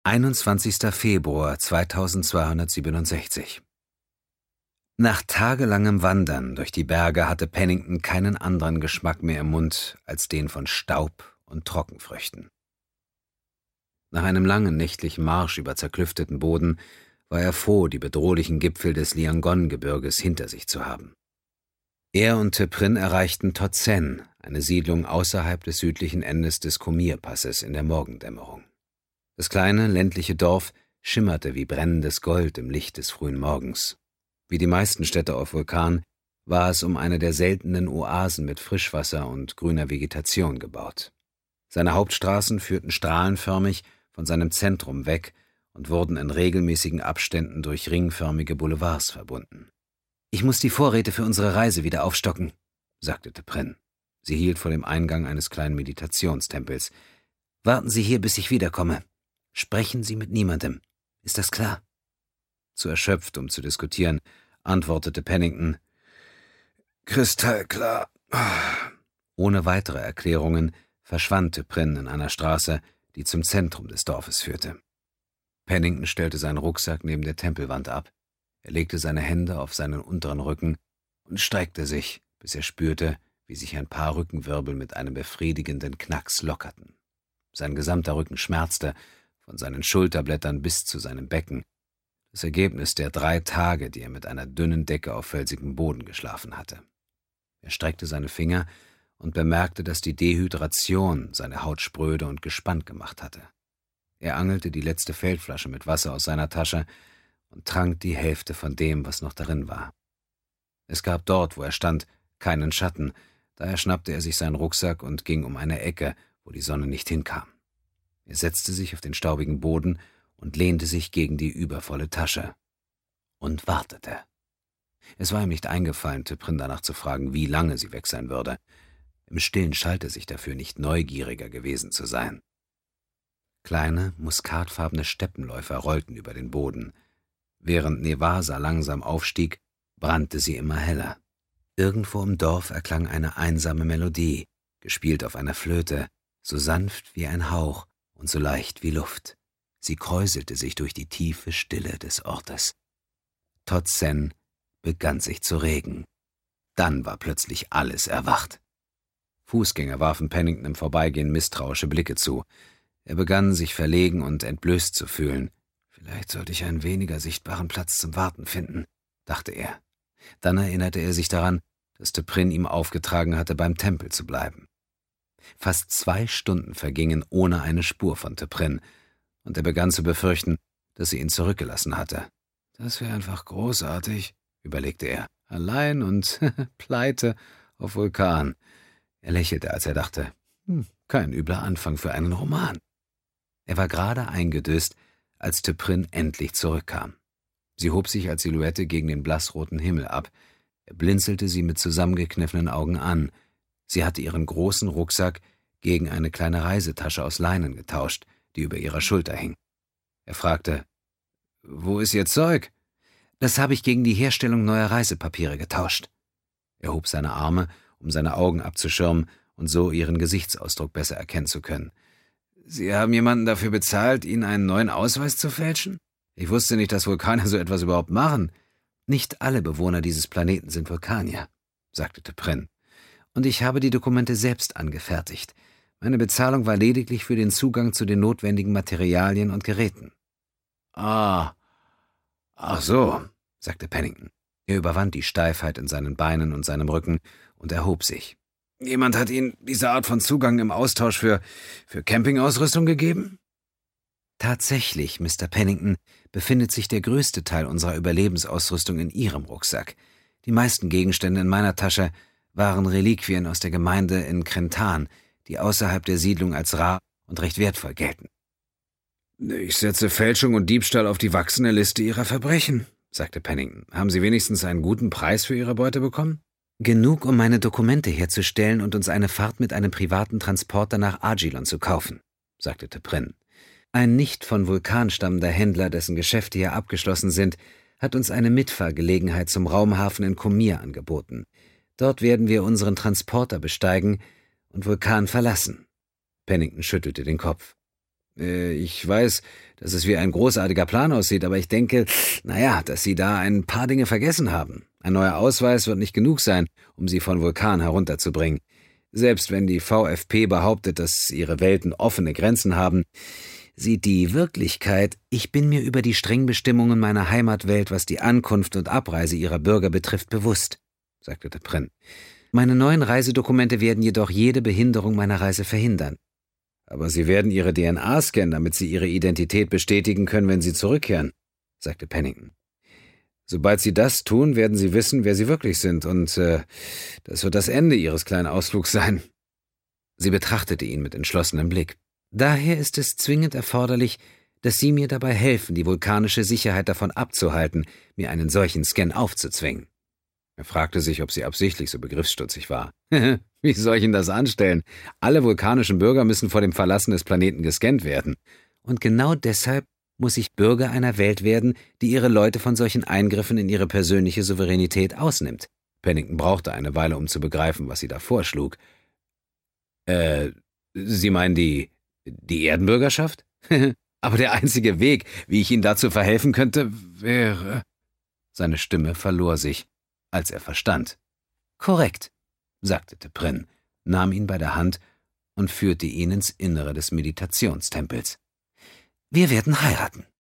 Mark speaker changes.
Speaker 1: 21. Februar 2267. Nach tagelangem Wandern durch die Berge hatte Pennington keinen anderen Geschmack mehr im Mund als den von Staub und Trockenfrüchten. Nach einem langen nächtlichen Marsch über zerklüfteten Boden war er froh, die bedrohlichen Gipfel des Liangon-Gebirges hinter sich zu haben. Er und Theprin erreichten Tozhen, eine Siedlung außerhalb des südlichen Endes des Khomir-Passes in der Morgendämmerung. Das kleine, ländliche Dorf schimmerte wie brennendes Gold im Licht des frühen Morgens. Wie die meisten Städte auf Vulkan war es um eine der seltenen Oasen mit Frischwasser und grüner Vegetation gebaut. Seine Hauptstraßen führten strahlenförmig von seinem Zentrum weg und wurden in regelmäßigen Abständen durch ringförmige Boulevards verbunden. »Ich muss die Vorräte für unsere Reise wieder aufstocken«, sagte Theprin. Sie hielt vor dem Eingang eines kleinen Meditationstempels. »Warten Sie hier, bis ich wiederkomme. Sprechen Sie mit niemandem. Ist das klar?« Zu erschöpft, um zu diskutieren, antwortete Pennington: »Kristallklar.« Ohne weitere Erklärungen verschwand Theprin in einer Straße, die zum Zentrum des Dorfes führte. Pennington stellte seinen Rucksack neben der Tempelwand ab. Er legte seine Hände auf seinen unteren Rücken und streckte sich, bis er spürte, wie sich ein paar Rückenwirbel mit einem befriedigenden Knacks lockerten. Sein gesamter Rücken schmerzte, von seinen Schulterblättern bis zu seinem Becken, das Ergebnis der 3 Tage, die er mit einer dünnen Decke auf felsigem Boden geschlafen hatte. Er streckte seine Finger und bemerkte, dass die Dehydration seine Haut spröde und gespannt gemacht hatte. Er angelte die letzte Feldflasche mit Wasser aus seiner Tasche und trank die Hälfte von dem, was noch darin war. Es gab dort, wo er stand, keinen Schatten, daher schnappte er sich seinen Rucksack und ging um eine Ecke, wo die Sonne nicht hinkam. Er setzte sich auf den staubigen Boden und lehnte sich gegen die übervolle Tasche und wartete. Es war ihm nicht eingefallen, Theprin danach zu fragen, wie lange sie weg sein würde. Im Stillen schalt er sich dafür, nicht neugieriger gewesen zu sein. Kleine, muskatfarbene Steppenläufer rollten über den Boden. Während Nevasa langsam aufstieg, brannte sie immer heller. Irgendwo im Dorf erklang eine einsame Melodie, gespielt auf einer Flöte, so sanft wie ein Hauch und so leicht wie Luft. Sie kräuselte sich durch die tiefe Stille des Ortes. Tozhen begann sich zu regen. Dann war plötzlich alles erwacht. Fußgänger warfen Pennington im Vorbeigehen misstrauische Blicke zu. Er begann, sich verlegen und entblößt zu fühlen. »Vielleicht sollte ich einen weniger sichtbaren Platz zum Warten finden«, dachte er. Dann erinnerte er sich daran, dass Theprin ihm aufgetragen hatte, beim Tempel zu bleiben. Fast 2 Stunden vergingen ohne eine Spur von Theprin, und er begann zu befürchten, dass sie ihn zurückgelassen hatte. »Das wäre einfach großartig«, überlegte er. »Allein und pleite auf Vulkan.« Er lächelte, als er dachte, kein übler Anfang für einen Roman. Er war gerade eingedöst, als Theprin endlich zurückkam. Sie hob sich als Silhouette gegen den blassroten Himmel ab. Er blinzelte sie mit zusammengekniffenen Augen an. Sie hatte ihren großen Rucksack gegen eine kleine Reisetasche aus Leinen getauscht, die über ihrer Schulter hing. Er fragte, »Wo ist Ihr Zeug?« »Das habe ich gegen die Herstellung neuer Reisepapiere getauscht.« Er hob seine Arme, um seine Augen abzuschirmen und so ihren Gesichtsausdruck besser erkennen zu können. »Sie haben jemanden dafür bezahlt, Ihnen einen neuen Ausweis zu fälschen? Ich wusste nicht, dass Vulkanier so etwas überhaupt machen.« »Nicht alle Bewohner dieses Planeten sind Vulkanier«, sagte Theprin. »Und ich habe die Dokumente selbst angefertigt. Meine Bezahlung war lediglich für den Zugang zu den notwendigen Materialien und Geräten.« »Ach so«, sagte Pennington. Er überwand die Steifheit in seinen Beinen und seinem Rücken und erhob sich. »Jemand hat Ihnen diese Art von Zugang im Austausch für Campingausrüstung gegeben?« »Tatsächlich, Mr. Pennington, befindet sich der größte Teil unserer Überlebensausrüstung in Ihrem Rucksack. Die meisten Gegenstände in meiner Tasche waren Reliquien aus der Gemeinde in Krentan, die außerhalb der Siedlung als rar und recht wertvoll gelten.« »Ich setze Fälschung und Diebstahl auf die wachsende Liste Ihrer Verbrechen«, sagte Pennington. »Haben Sie wenigstens einen guten Preis für Ihre Beute bekommen?« »Genug, um meine Dokumente herzustellen und uns eine Fahrt mit einem privaten Transporter nach Agilon zu kaufen«, sagte Theprin. »Ein nicht von Vulkan stammender Händler, dessen Geschäfte hier abgeschlossen sind, hat uns eine Mitfahrgelegenheit zum Raumhafen in Khomir angeboten. Dort werden wir unseren Transporter besteigen und Vulkan verlassen.« Pennington schüttelte den Kopf. Ich weiß, dass es wie ein großartiger Plan aussieht, aber ich denke, dass Sie da ein paar Dinge vergessen haben. Ein neuer Ausweis wird nicht genug sein, um Sie von Vulkan herunterzubringen. Selbst wenn die VfP behauptet, dass ihre Welten offene Grenzen haben, sieht die Wirklichkeit, ich bin mir über die strengen Bestimmungen meiner Heimatwelt, was die Ankunft und Abreise ihrer Bürger betrifft, bewusst, sagte der Prin. Meine neuen Reisedokumente werden jedoch jede Behinderung meiner Reise verhindern. Aber Sie werden Ihre DNA scannen, damit Sie Ihre Identität bestätigen können, wenn Sie zurückkehren, sagte Pennington. Sobald Sie das tun, werden Sie wissen, wer Sie wirklich sind, und das wird das Ende Ihres kleinen Ausflugs sein. Sie betrachtete ihn mit entschlossenem Blick. Daher ist es zwingend erforderlich, dass Sie mir dabei helfen, die vulkanische Sicherheit davon abzuhalten, mir einen solchen Scan aufzuzwingen. Er fragte sich, ob sie absichtlich so begriffsstutzig war. Wie soll ich Ihnen das anstellen? Alle vulkanischen Bürger müssen vor dem Verlassen des Planeten gescannt werden. Und genau deshalb muss ich Bürger einer Welt werden, die ihre Leute von solchen Eingriffen in ihre persönliche Souveränität ausnimmt. Pennington brauchte eine Weile, um zu begreifen, was sie da vorschlug. Sie meinen die Erdenbürgerschaft? Aber der einzige Weg, wie ich Ihnen dazu verhelfen könnte, wäre... Seine Stimme verlor sich, als er verstand. »Korrekt«, sagte T'Pren, nahm ihn bei der Hand und führte ihn ins Innere des Meditationstempels. »Wir werden heiraten.«